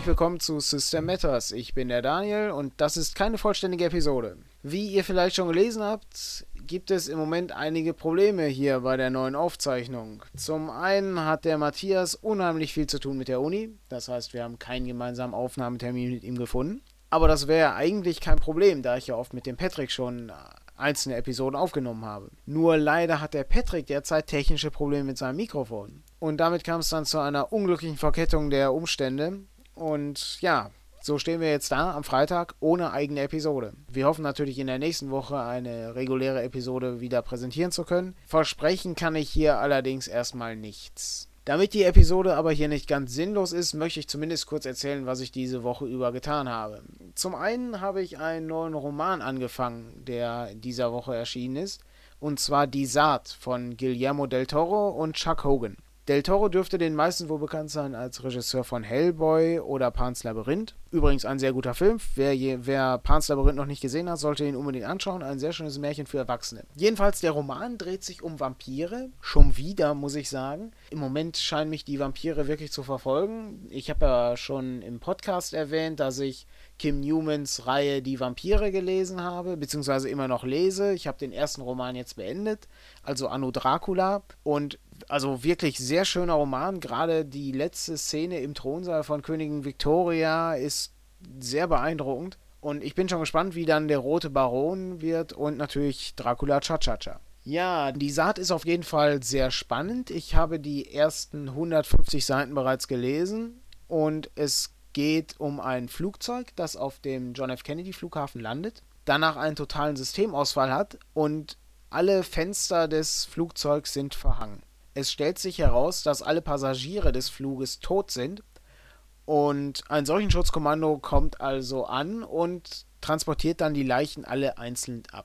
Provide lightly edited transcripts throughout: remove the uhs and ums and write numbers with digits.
herzlich willkommen zu System Matters. Ich bin der Daniel und das ist keine vollständige Episode. Wie ihr vielleicht schon gelesen habt, gibt es im Moment einige Probleme hier bei der neuen Aufzeichnung. Zum einen hat der Matthias unheimlich viel zu tun mit der Uni. Das heißt, wir haben keinen gemeinsamen Aufnahmetermin mit ihm gefunden. Aber das wäre eigentlich kein Problem, da ich ja oft mit dem Patrick schon einzelne Episoden aufgenommen habe. Nur leider hat der Patrick derzeit technische Probleme mit seinem Mikrofon. Und damit kam es dann zu einer unglücklichen Verkettung der Umstände. Und ja, so stehen wir jetzt da am Freitag ohne eigene Episode. Wir hoffen natürlich in der nächsten Woche eine reguläre Episode wieder präsentieren zu können. Versprechen kann ich hier allerdings erstmal nichts. Damit die Episode aber hier nicht ganz sinnlos ist, möchte ich zumindest kurz erzählen, was ich diese Woche über getan habe. Zum einen habe ich einen neuen Roman angefangen, der in dieser Woche erschienen ist, und zwar Die Saat von Guillermo del Toro und Chuck Hogan. Del Toro dürfte den meisten wohl bekannt sein als Regisseur von Hellboy oder Pan's Labyrinth. Übrigens ein sehr guter Film. Wer Pan's Labyrinth noch nicht gesehen hat, sollte ihn unbedingt anschauen. Ein sehr schönes Märchen für Erwachsene. Jedenfalls, der Roman dreht sich um Vampire. Schon wieder, muss ich sagen. Im Moment scheinen mich die Vampire wirklich zu verfolgen. Ich habe ja schon im Podcast erwähnt, dass ich Kim Newmans Reihe Die Vampire gelesen habe, beziehungsweise immer noch lese. Ich habe den ersten Roman jetzt beendet, also Anno Dracula. Und also wirklich sehr schöner Roman. Gerade die letzte Szene im Thronsaal von Königin Victoria ist sehr beeindruckend. Und ich bin schon gespannt, wie dann der Rote Baron wird und natürlich Dracula Cha-Cha-Cha. Ja, die Saat ist auf jeden Fall sehr spannend. Ich habe die ersten 150 Seiten bereits gelesen und es geht um ein Flugzeug, das auf dem John F. Kennedy Flughafen landet, danach einen totalen Systemausfall hat und alle Fenster des Flugzeugs sind verhangen. Es stellt sich heraus, dass alle Passagiere des Fluges tot sind und ein Seuchenschutzkommando kommt also an und transportiert dann die Leichen alle einzeln ab.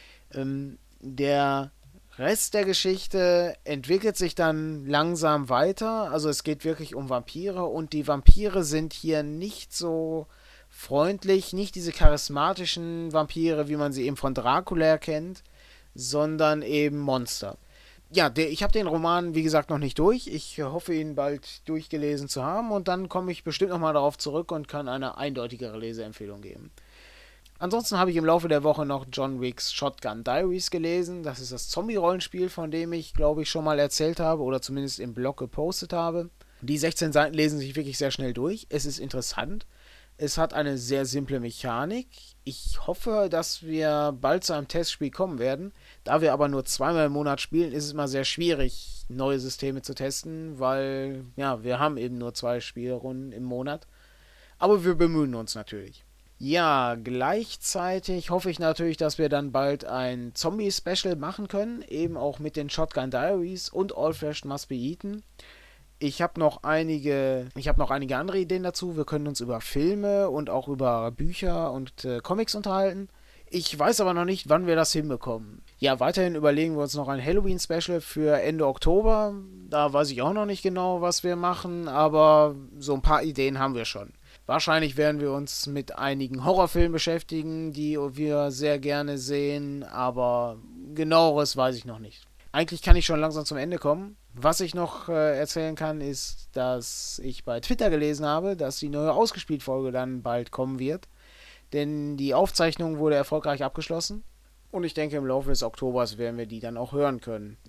Der Rest der Geschichte entwickelt sich dann langsam weiter, also es geht wirklich um Vampire und die Vampire sind hier nicht so freundlich, nicht diese charismatischen Vampire, wie man sie eben von Dracula kennt, sondern eben Monster. Ja, ich habe den Roman, wie gesagt, noch nicht durch. Ich hoffe, ihn bald durchgelesen zu haben und dann komme ich bestimmt nochmal darauf zurück und kann eine eindeutigere Leseempfehlung geben. Ansonsten habe ich im Laufe der Woche noch John Wicks Shotgun Diaries gelesen. Das ist das Zombie-Rollenspiel, von dem ich, glaube ich, schon mal erzählt habe oder zumindest im Blog gepostet habe. Die 16 Seiten lesen sich wirklich sehr schnell durch. Es ist interessant. Es hat eine sehr simple Mechanik. Ich hoffe, dass wir bald zu einem Testspiel kommen werden. Da wir aber nur zweimal im Monat spielen, ist es mal sehr schwierig, neue Systeme zu testen, weil ja, wir haben eben nur 2 Spielrunden im Monat. Aber wir bemühen uns natürlich. Ja, gleichzeitig hoffe ich natürlich, dass wir dann bald ein Zombie-Special machen können, eben auch mit den Shotgun Diaries und All Flesh Must Be Eaten. Ich habe noch einige andere Ideen dazu. Wir können uns über Filme und auch über Bücher und Comics unterhalten. Ich weiß aber noch nicht, wann wir das hinbekommen. Ja, weiterhin überlegen wir uns noch ein Halloween-Special für Ende Oktober. Da weiß ich auch noch nicht genau, was wir machen, aber so ein paar Ideen haben wir schon. Wahrscheinlich werden wir uns mit einigen Horrorfilmen beschäftigen, die wir sehr gerne sehen, aber genaueres weiß ich noch nicht. Eigentlich kann ich schon langsam zum Ende kommen. Was ich noch erzählen kann, ist, dass ich bei Twitter gelesen habe, dass die neue Ausgespielt-Folge dann bald kommen wird. Denn die Aufzeichnung wurde erfolgreich abgeschlossen. Und ich denke, im Laufe des Oktobers werden wir die dann auch hören können.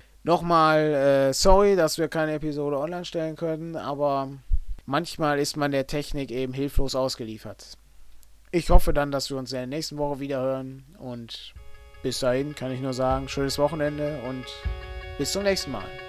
Nochmal, sorry, dass wir keine Episode online stellen können, aber manchmal ist man der Technik eben hilflos ausgeliefert. Ich hoffe dann, dass wir uns in der nächsten Woche wieder hören. Und bis dahin kann ich nur sagen, schönes Wochenende und bis zum nächsten Mal.